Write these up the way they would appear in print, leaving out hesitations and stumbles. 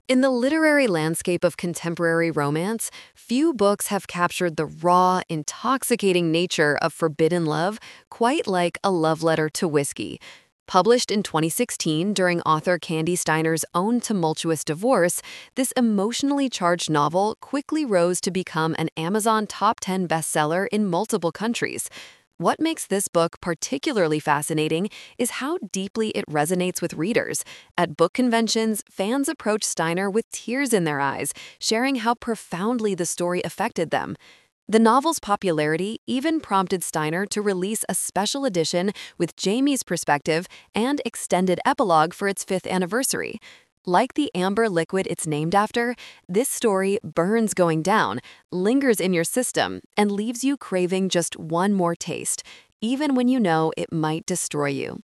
In the literary landscape of contemporary romance, few books have captured the raw, intoxicating nature of forbidden love quite like A Love Letter to Whiskey. Published in 2016 during author Candy Steiner's own tumultuous divorce, this emotionally charged novel quickly rose to become an Amazon top 10 bestseller in multiple countries. What makes this book particularly fascinating is how deeply it resonates with readers. At book conventions, fans approach Steiner with tears in their eyes, sharing how profoundly the story affected them. The novel's popularity even prompted Steiner to release a special edition with Jamie's perspective and extended epilogue for its fifth anniversary. Like the amber liquid it's named after, this story burns going down, lingers in your system, and leaves you craving just one more taste, even when you know it might destroy you.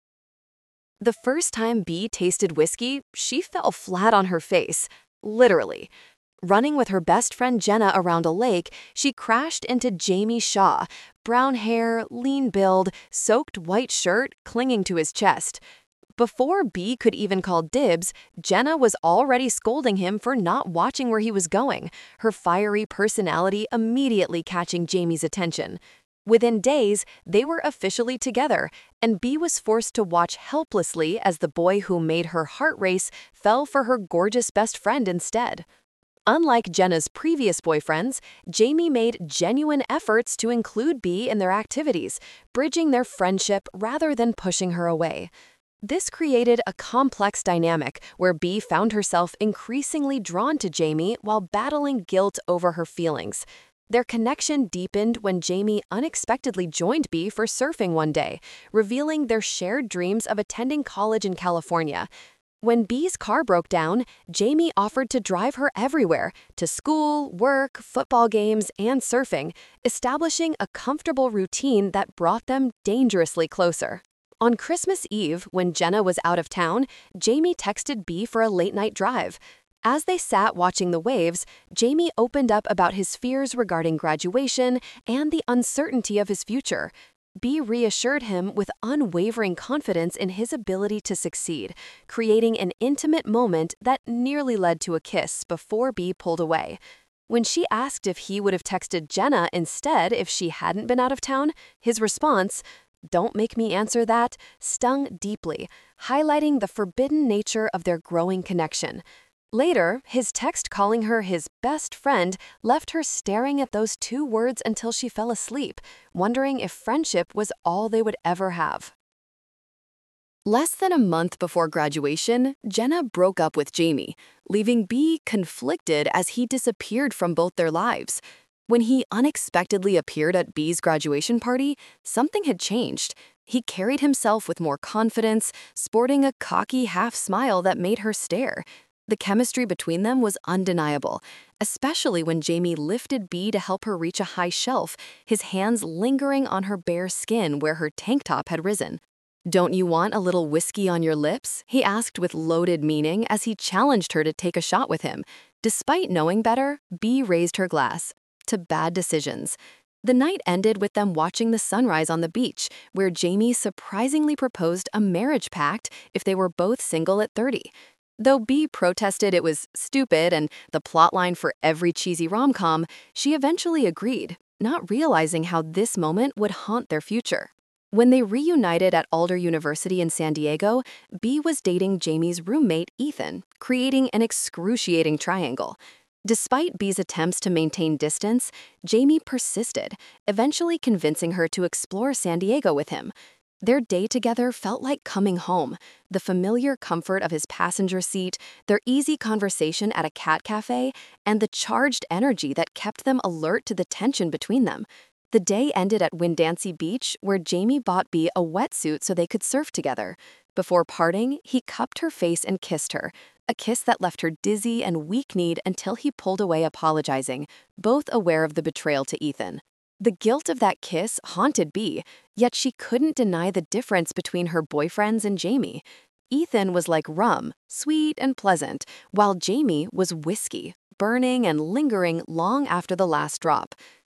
The first time Bee tasted whiskey, she fell flat on her face, literally. Running with her best friend Jenna around a lake, she crashed into Jamie Shaw, brown hair, lean build, soaked white shirt clinging to his chest. Before Bee could even call dibs, Jenna was already scolding him for not watching where he was going, her fiery personality immediately catching Jamie's attention. Within days, they were officially together, and Bee was forced to watch helplessly as the boy who made her heart race fell for her gorgeous best friend instead. Unlike Jenna's previous boyfriends, Jamie made genuine efforts to include Bee in their activities, bridging their friendship rather than pushing her away. This created a complex dynamic where Bee found herself increasingly drawn to Jamie while battling guilt over her feelings. Their connection deepened when Jamie unexpectedly joined Bee for surfing one day, revealing their shared dreams of attending college in California. When Bee's car broke down, Jamie offered to drive her everywhere, to school, work, football games, and surfing, establishing a comfortable routine that brought them dangerously closer. On Christmas Eve, when Jenna was out of town, Jamie texted Bee for a late-night drive. As they sat watching the waves, Jamie opened up about his fears regarding graduation and the uncertainty of his future. Bee reassured him with unwavering confidence in his ability to succeed, creating an intimate moment that nearly led to a kiss before Bee pulled away. When she asked if he would have texted Jenna instead if she hadn't been out of town, his response, "Don't make me answer that," stung deeply, highlighting the forbidden nature of their growing connection. Later, his text calling her his best friend left her staring at those two words until she fell asleep, wondering if friendship was all they would ever have. Less than a month before graduation, Jenna broke up with Jamie, leaving Bee conflicted as he disappeared from both their lives. When he unexpectedly appeared at Bee's graduation party, something had changed. He carried himself with more confidence, sporting a cocky half smile that made her stare. The chemistry between them was undeniable, especially when Jamie lifted Bee to help her reach a high shelf, his hands lingering on her bare skin where her tank top had risen. "Don't you want a little whiskey on your lips?" he asked with loaded meaning as he challenged her to take a shot with him. Despite knowing better, Bee raised her glass. To bad decisions. The night ended with them watching the sunrise on the beach, where Jamie surprisingly proposed a marriage pact if they were both single at 30. Though Bee protested it was stupid and the plotline for every cheesy rom-com, she eventually agreed, not realizing how this moment would haunt their future. When they reunited at Alder University in San Diego, Bee was dating Jamie's roommate, Ethan, creating an excruciating triangle. Despite Bee's attempts to maintain distance, Jamie persisted, eventually convincing her to explore San Diego with him. Their day together felt like coming home, the familiar comfort of his passenger seat, their easy conversation at a cat cafe, and the charged energy that kept them alert to the tension between them. The day ended at Windansea Beach, where Jamie bought Bee a wetsuit so they could surf together. Before parting, he cupped her face and kissed her, a kiss that left her dizzy and weak-kneed until he pulled away apologizing, both aware of the betrayal to Ethan. The guilt of that kiss haunted Bee, yet she couldn't deny the difference between her boyfriends and Jamie. Ethan was like rum, sweet and pleasant, while Jamie was whiskey, burning and lingering long after the last drop.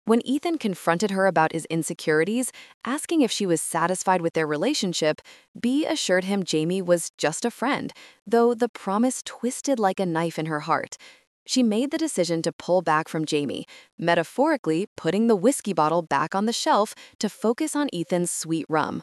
When Ethan confronted her about his insecurities, asking if she was satisfied with their relationship, Bea assured him Jamie was just a friend, though the promise twisted like a knife in her heart. She made the decision to pull back from Jamie, metaphorically putting the whiskey bottle back on the shelf to focus on Ethan's sweet rum.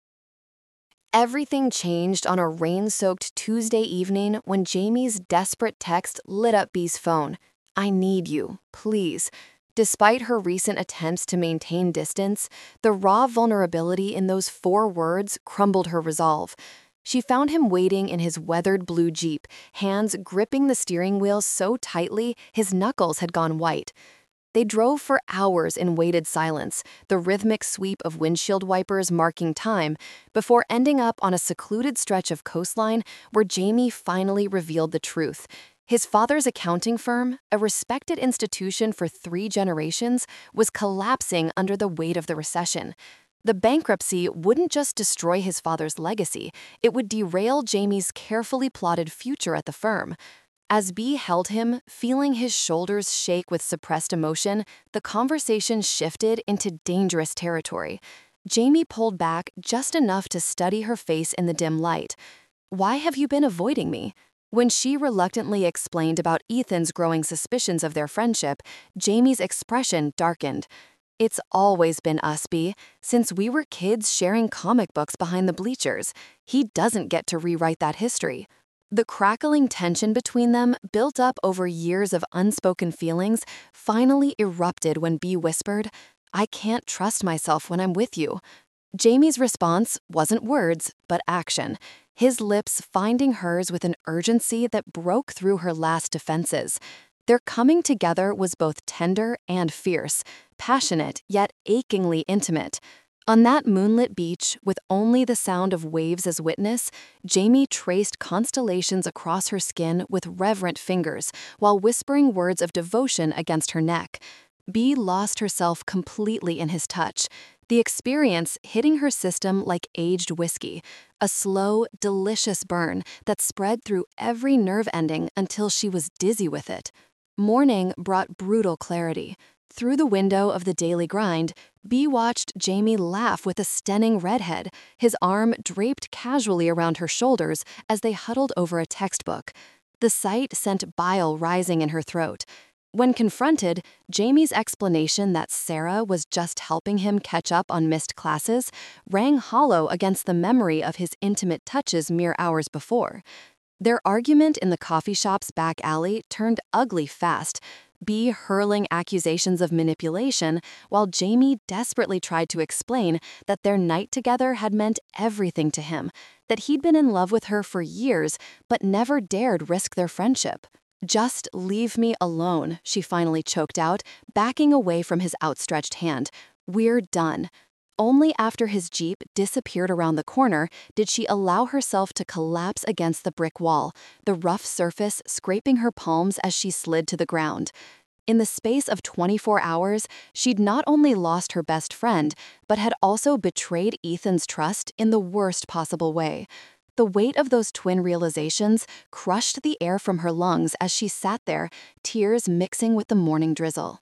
Everything changed on a rain-soaked Tuesday evening when Jamie's desperate text lit up Bee's phone. "I need you, please." Despite her recent attempts to maintain distance, the raw vulnerability in those 4 words crumbled her resolve. She found him waiting in his weathered blue Jeep, hands gripping the steering wheel so tightly his knuckles had gone white. They drove for hours in weighted silence, the rhythmic sweep of windshield wipers marking time, before ending up on a secluded stretch of coastline where Jamie finally revealed the truth. His father's accounting firm, a respected institution for 3 generations, was collapsing under the weight of the recession. The bankruptcy wouldn't just destroy his father's legacy, it would derail Jamie's carefully plotted future at the firm. As Bea held him, feeling his shoulders shake with suppressed emotion, the conversation shifted into dangerous territory. Jamie pulled back just enough to study her face in the dim light. "Why have you been avoiding me?" When she reluctantly explained about Ethan's growing suspicions of their friendship, Jamie's expression darkened. "It's always been us, Bea, since we were kids sharing comic books behind the bleachers. He doesn't get to rewrite that history." The crackling tension between them, built up over years of unspoken feelings, finally erupted when Bea whispered, "I can't trust myself when I'm with you." Jamie's response wasn't words, but action, his lips finding hers with an urgency that broke through her last defenses. Their coming together was both tender and fierce, passionate yet achingly intimate. On that moonlit beach, with only the sound of waves as witness, Jamie traced constellations across her skin with reverent fingers while whispering words of devotion against her neck. Bea lost herself completely in his touch, the experience hitting her system like aged whiskey, a slow, delicious burn that spread through every nerve ending until she was dizzy with it. Morning brought brutal clarity. Through the window of the daily grind, Bea watched Jamie laugh with a stunning redhead, his arm draped casually around her shoulders as they huddled over a textbook. The sight sent bile rising in her throat. When confronted, Jamie's explanation that Sarah was just helping him catch up on missed classes rang hollow against the memory of his intimate touches mere hours before. Their argument in the coffee shop's back alley turned ugly fast, Bea hurling accusations of manipulation, while Jamie desperately tried to explain that their night together had meant everything to him, that he'd been in love with her for years but never dared risk their friendship. "Just leave me alone," she finally choked out, backing away from his outstretched hand. "We're done." Only after his Jeep disappeared around the corner did she allow herself to collapse against the brick wall, the rough surface scraping her palms as she slid to the ground. In the space of 24 hours, she'd not only lost her best friend, but had also betrayed Ethan's trust in the worst possible way. The weight of those twin realizations crushed the air from her lungs as she sat there, tears mixing with the morning drizzle.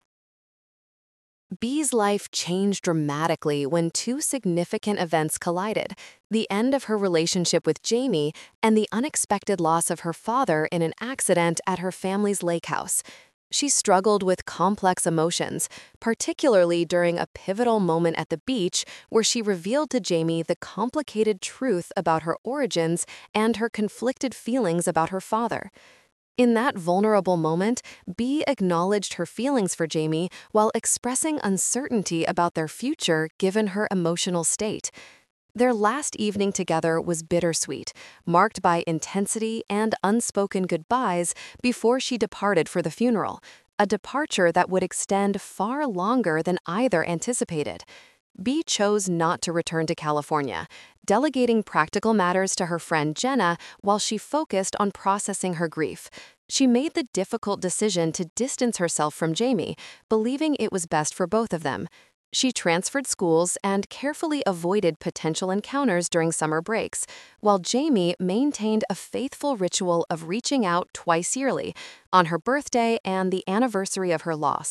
Bea's life changed dramatically when 2 significant events collided: the end of her relationship with Jamie and the unexpected loss of her father in an accident at her family's lake house. She struggled with complex emotions, particularly during a pivotal moment at the beach where she revealed to Jamie the complicated truth about her origins and her conflicted feelings about her father. In that vulnerable moment, Bea acknowledged her feelings for Jamie while expressing uncertainty about their future given her emotional state. Their last evening together was bittersweet, marked by intensity and unspoken goodbyes before she departed for the funeral, a departure that would extend far longer than either anticipated. Bea chose not to return to California, delegating practical matters to her friend Jenna while she focused on processing her grief. She made the difficult decision to distance herself from Jamie, believing it was best for both of them. She transferred schools and carefully avoided potential encounters during summer breaks, while Jamie maintained a faithful ritual of reaching out twice yearly, on her birthday and the anniversary of her loss.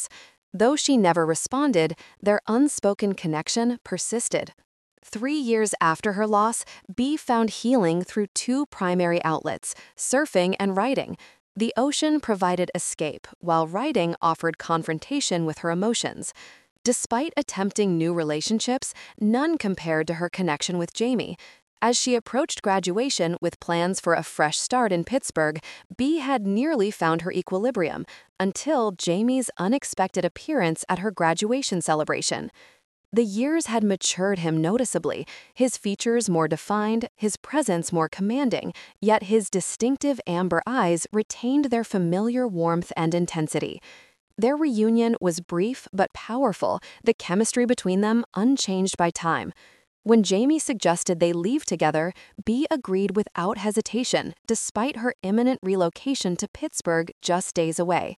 Though she never responded, their unspoken connection persisted. 3 years after her loss, B found healing through two primary outlets, surfing and writing. The ocean provided escape, while writing offered confrontation with her emotions. Despite attempting new relationships, none compared to her connection with Jamie. As she approached graduation with plans for a fresh start in Pittsburgh, B had nearly found her equilibrium until Jamie's unexpected appearance at her graduation celebration. The years had matured him noticeably, his features more defined, his presence more commanding, yet his distinctive amber eyes retained their familiar warmth and intensity. Their reunion was brief but powerful, the chemistry between them unchanged by time. When Jamie suggested they leave together, B agreed without hesitation, despite her imminent relocation to Pittsburgh just days away.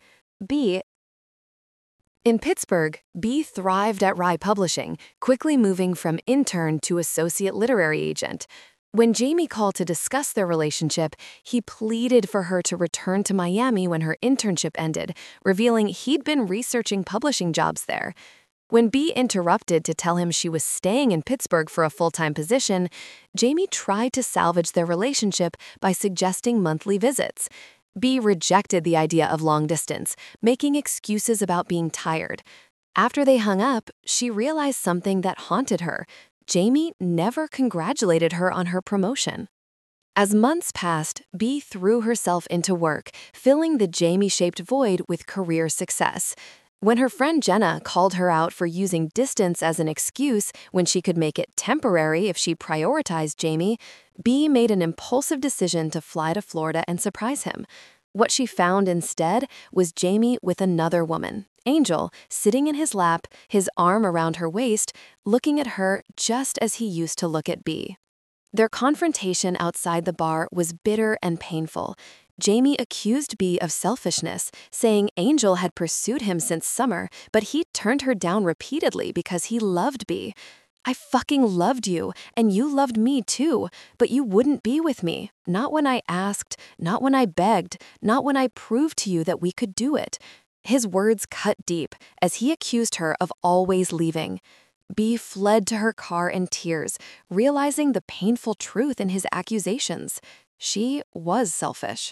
In Pittsburgh, B thrived at Rye Publishing, quickly moving from intern to associate literary agent. When Jamie called to discuss their relationship, he pleaded for her to return to Miami when her internship ended, revealing he'd been researching publishing jobs there. When B interrupted to tell him she was staying in Pittsburgh for a full-time position, Jamie tried to salvage their relationship by suggesting monthly visits. B rejected the idea of long distance, making excuses about being tired. After they hung up, she realized something that haunted her. Jamie never congratulated her on her promotion. As months passed, B threw herself into work, filling the Jamie-shaped void with career success. When her friend Jenna called her out for using distance as an excuse when she could make it temporary if she prioritized Jamie, B made an impulsive decision to fly to Florida and surprise him. What she found instead was Jamie with another woman, Angel, sitting in his lap, his arm around her waist, looking at her just as he used to look at B. Their confrontation outside the bar was bitter and painful. Jamie accused B of selfishness, saying Angel had pursued him since summer, but he turned her down repeatedly because he loved B. "I fucking loved you, and you loved me too, but you wouldn't be with me. Not when I asked, not when I begged, not when I proved to you that we could do it." His words cut deep as he accused her of always leaving. B fled to her car in tears, realizing the painful truth in his accusations. She was selfish.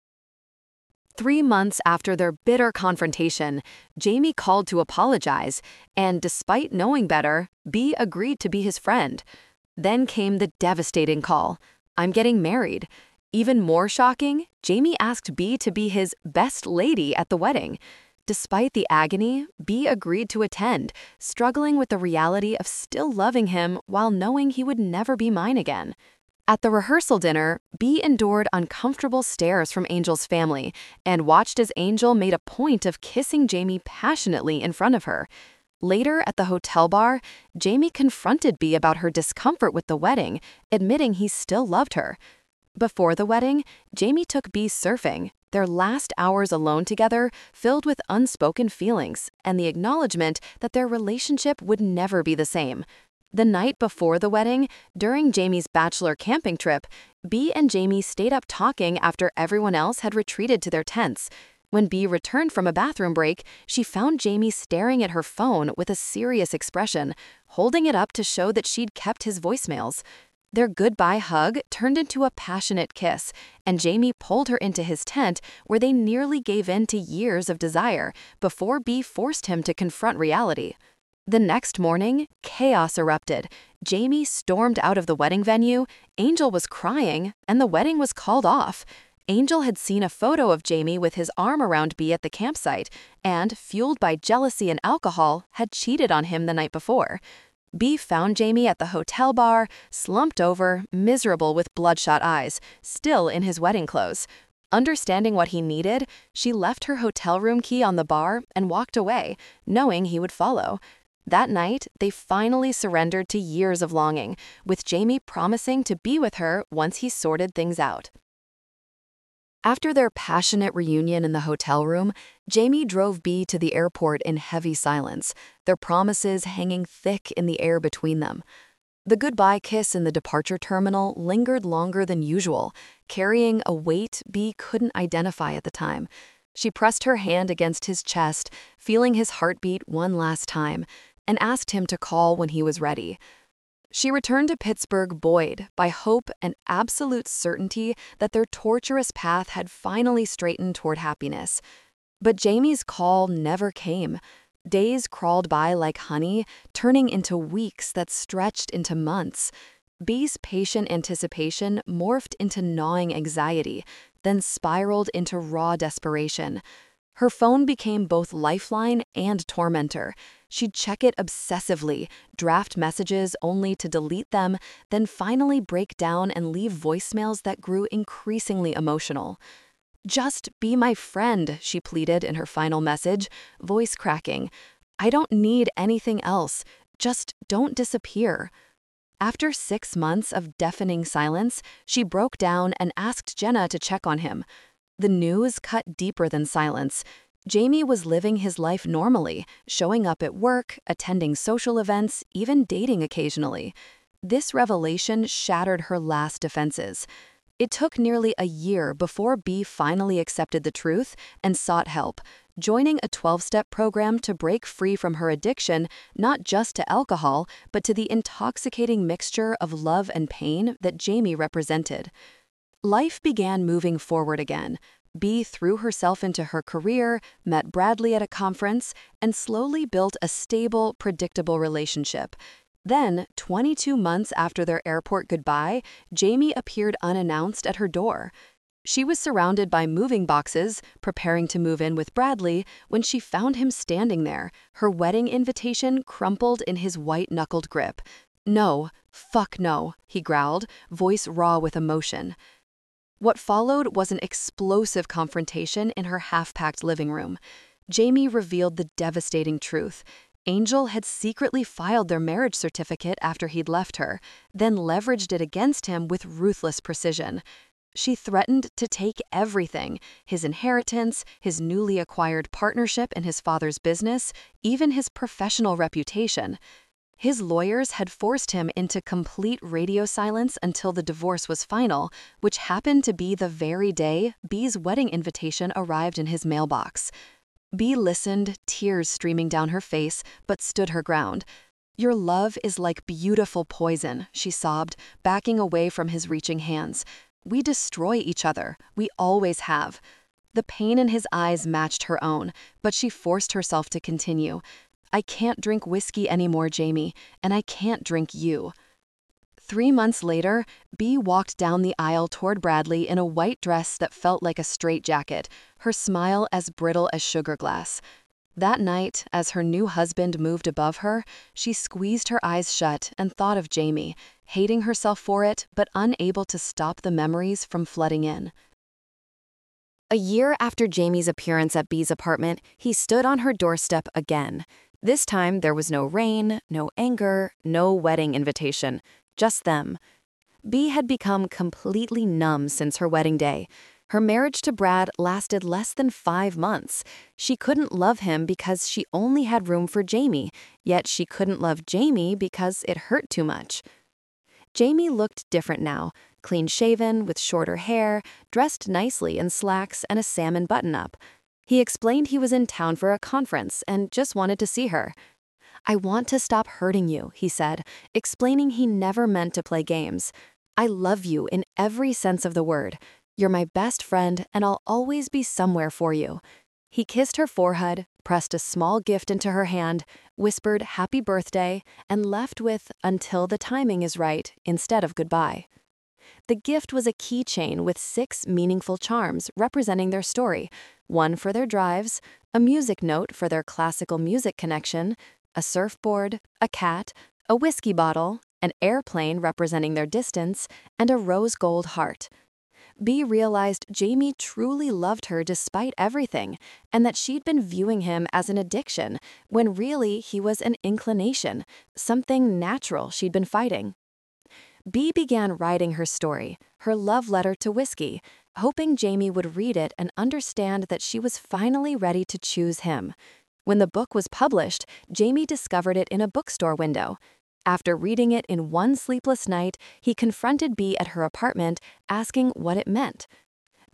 3 months after their bitter confrontation, Jamie called to apologize, and despite knowing better, B agreed to be his friend. Then came the devastating call: "I'm getting married." Even more shocking, Jamie asked B to be his best lady at the wedding. Despite the agony, B agreed to attend, struggling with the reality of still loving him while knowing he would never be mine again. At the rehearsal dinner, B endured uncomfortable stares from Angel's family and watched as Angel made a point of kissing Jamie passionately in front of her. Later at the hotel bar, Jamie confronted B about her discomfort with the wedding, admitting he still loved her. Before the wedding, Jamie took B surfing, their last hours alone together filled with unspoken feelings and the acknowledgement that their relationship would never be the same. The night before the wedding, during Jamie's bachelor camping trip, B and Jamie stayed up talking after everyone else had retreated to their tents. When B returned from a bathroom break, she found Jamie staring at her phone with a serious expression, holding it up to show that she'd kept his voicemails. Their goodbye hug turned into a passionate kiss, and Jamie pulled her into his tent where they nearly gave in to years of desire before B forced him to confront reality. The next morning, chaos erupted. Jamie stormed out of the wedding venue, Angel was crying, and the wedding was called off. Angel had seen a photo of Jamie with his arm around B at the campsite and, fueled by jealousy and alcohol, had cheated on him the night before. B found Jamie at the hotel bar, slumped over, miserable with bloodshot eyes, still in his wedding clothes. Understanding what he needed, she left her hotel room key on the bar and walked away, knowing he would follow. That night, they finally surrendered to years of longing, with Jamie promising to be with her once he sorted things out. After their passionate reunion in the hotel room, Jamie drove B to the airport in heavy silence, their promises hanging thick in the air between them. The goodbye kiss in the departure terminal lingered longer than usual, carrying a weight B couldn't identify at the time. She pressed her hand against his chest, feeling his heartbeat one last time, and asked him to call when he was ready. She returned to Pittsburgh buoyed by hope and absolute certainty that their torturous path had finally straightened toward happiness. But Jamie's call never came. Days crawled by like honey, turning into weeks that stretched into months. Bee's patient anticipation morphed into gnawing anxiety, then spiraled into raw desperation. Her phone became both lifeline and tormentor. She'd check it obsessively, draft messages only to delete them, then finally break down and leave voicemails that grew increasingly emotional. "Just be my friend," she pleaded in her final message, voice cracking. "I don't need anything else. Just don't disappear." After 6 months of deafening silence, she broke down and asked Jenna to check on him. The news cut deeper than silence. Jamie was living his life normally, showing up at work, attending social events, even dating occasionally. This revelation shattered her last defenses. It took nearly a year before Bee finally accepted the truth and sought help, joining a 12-step program to break free from her addiction, not just to alcohol, but to the intoxicating mixture of love and pain that Jamie represented. Life began moving forward again. Bee threw herself into her career, met Bradley at a conference, and slowly built a stable, predictable relationship. Then, 22 months after their airport goodbye, Jamie appeared unannounced at her door. She was surrounded by moving boxes, preparing to move in with Bradley, when she found him standing there, her wedding invitation crumpled in his white-knuckled grip. "No, fuck no," he growled, voice raw with emotion. What followed was an explosive confrontation in her half-packed living room. Jamie revealed the devastating truth. Angel had secretly filed their marriage certificate after he'd left her, then leveraged it against him with ruthless precision. She threatened to take everything: his inheritance, his newly acquired partnership in his father's business, even his professional reputation. His lawyers had forced him into complete radio silence until the divorce was final, which happened to be the very day Bee's wedding invitation arrived in his mailbox. Bee listened, tears streaming down her face, but stood her ground. "Your love is like beautiful poison," she sobbed, backing away from his reaching hands. "We destroy each other. We always have." The pain in his eyes matched her own, but she forced herself to continue. "I can't drink whiskey anymore, Jamie, and I can't drink you." 3 months later, Bee walked down the aisle toward Bradley in a white dress that felt like a straitjacket, her smile as brittle as sugar glass. That night, as her new husband moved above her, she squeezed her eyes shut and thought of Jamie, hating herself for it, but unable to stop the memories from flooding in. A year after Jamie's appearance at Bee's apartment, he stood on her doorstep again. This time, there was no rain, no anger, no wedding invitation, just them. Bee had become completely numb since her wedding day. Her marriage to Brad lasted less than 5 months. She couldn't love him because she only had room for Jamie, yet she couldn't love Jamie because it hurt too much. Jamie looked different now, clean-shaven, with shorter hair, dressed nicely in slacks and a salmon button-up. He explained he was in town for a conference and just wanted to see her. "I want to stop hurting you," he said, explaining he never meant to play games. "I love you in every sense of the word. You're my best friend, and I'll always be somewhere for you." He kissed her forehead, pressed a small gift into her hand, whispered happy birthday, and left with "until the timing is right" instead of goodbye. The gift was a keychain with 6 meaningful charms representing their story, one for their drives, a music note for their classical music connection, a surfboard, a cat, a whiskey bottle, an airplane representing their distance, and a rose gold heart. Bee realized Jamie truly loved her despite everything, and that she'd been viewing him as an addiction, when really he was an inclination, something natural she'd been fighting. Bee began writing her story, her love letter to whiskey, hoping Jamie would read it and understand that she was finally ready to choose him. When the book was published, Jamie discovered it in a bookstore window. After reading it in one sleepless night, he confronted Bee at her apartment, asking what it meant.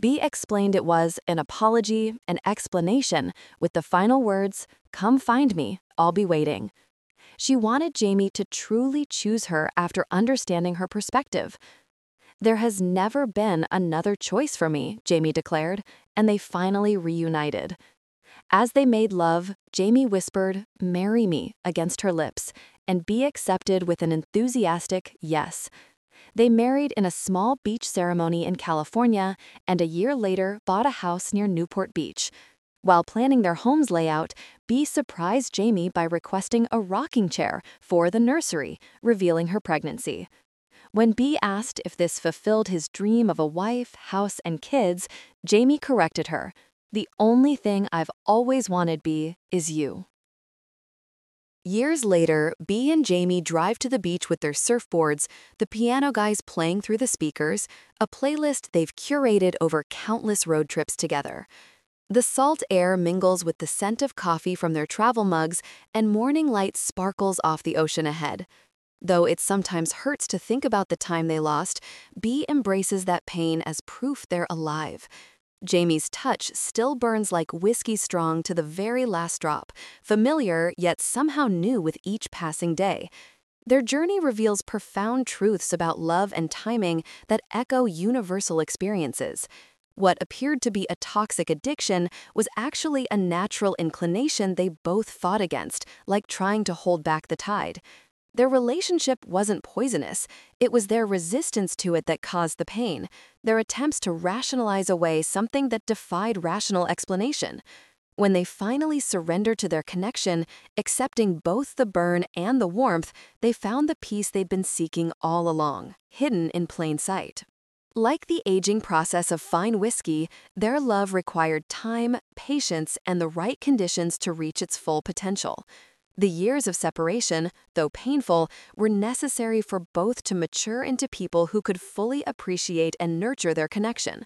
B explained it was an apology, an explanation, with the final words, "Come find me, I'll be waiting." She wanted Jamie to truly choose her after understanding her perspective. "There has never been another choice for me," Jamie declared, and they finally reunited. As they made love, Jamie whispered, "Marry me," against her lips, and B accepted with an enthusiastic yes. They married in a small beach ceremony in California and a year later bought a house near Newport Beach. While planning their home's layout, B surprised Jamie by requesting a rocking chair for the nursery, revealing her pregnancy. When B asked if this fulfilled his dream of a wife, house, and kids, Jamie corrected her. "The only thing I've always wanted, B, is you." Years later, B and Jamie drive to the beach with their surfboards, the piano guys playing through the speakers, a playlist they've curated over countless road trips together. The salt air mingles with the scent of coffee from their travel mugs, and morning light sparkles off the ocean ahead. Though it sometimes hurts to think about the time they lost, B embraces that pain as proof they're alive. Jamie's touch still burns like whiskey strong to the very last drop, familiar yet somehow new with each passing day. Their journey reveals profound truths about love and timing that echo universal experiences. What appeared to be a toxic addiction was actually a natural inclination they both fought against, like trying to hold back the tide. Their relationship wasn't poisonous. It was their resistance to it that caused the pain, their attempts to rationalize away something that defied rational explanation. When they finally surrendered to their connection, accepting both the burn and the warmth, they found the peace they'd been seeking all along, hidden in plain sight. Like the aging process of fine whiskey, their love required time, patience, and the right conditions to reach its full potential. The years of separation, though painful, were necessary for both to mature into people who could fully appreciate and nurture their connection.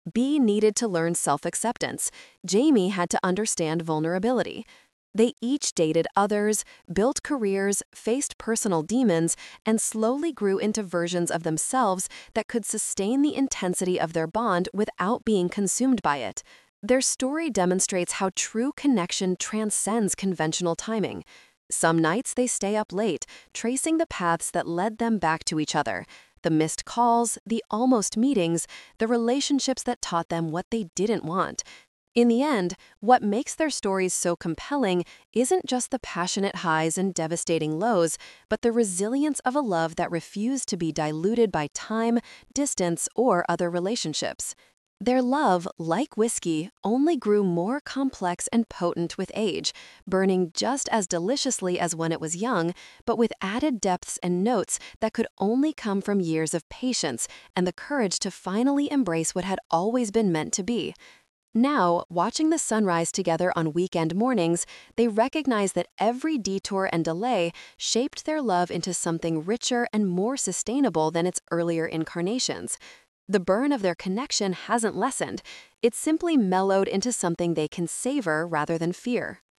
B needed to learn self-acceptance. Jamie had to understand vulnerability. They each dated others, built careers, faced personal demons, and slowly grew into versions of themselves that could sustain the intensity of their bond without being consumed by it. Their story demonstrates how true connection transcends conventional timing. Some nights they stay up late, tracing the paths that led them back to each other. The missed calls, the almost meetings, the relationships that taught them what they didn't want. In the end, what makes their stories so compelling isn't just the passionate highs and devastating lows, but the resilience of a love that refused to be diluted by time, distance, or other relationships. Their love, like whiskey, only grew more complex and potent with age, burning just as deliciously as when it was young, but with added depths and notes that could only come from years of patience and the courage to finally embrace what had always been meant to be. Now, watching the sunrise together on weekend mornings, they recognize that every detour and delay shaped their love into something richer and more sustainable than its earlier incarnations. The burn of their connection hasn't lessened. It's simply mellowed into something they can savor rather than fear.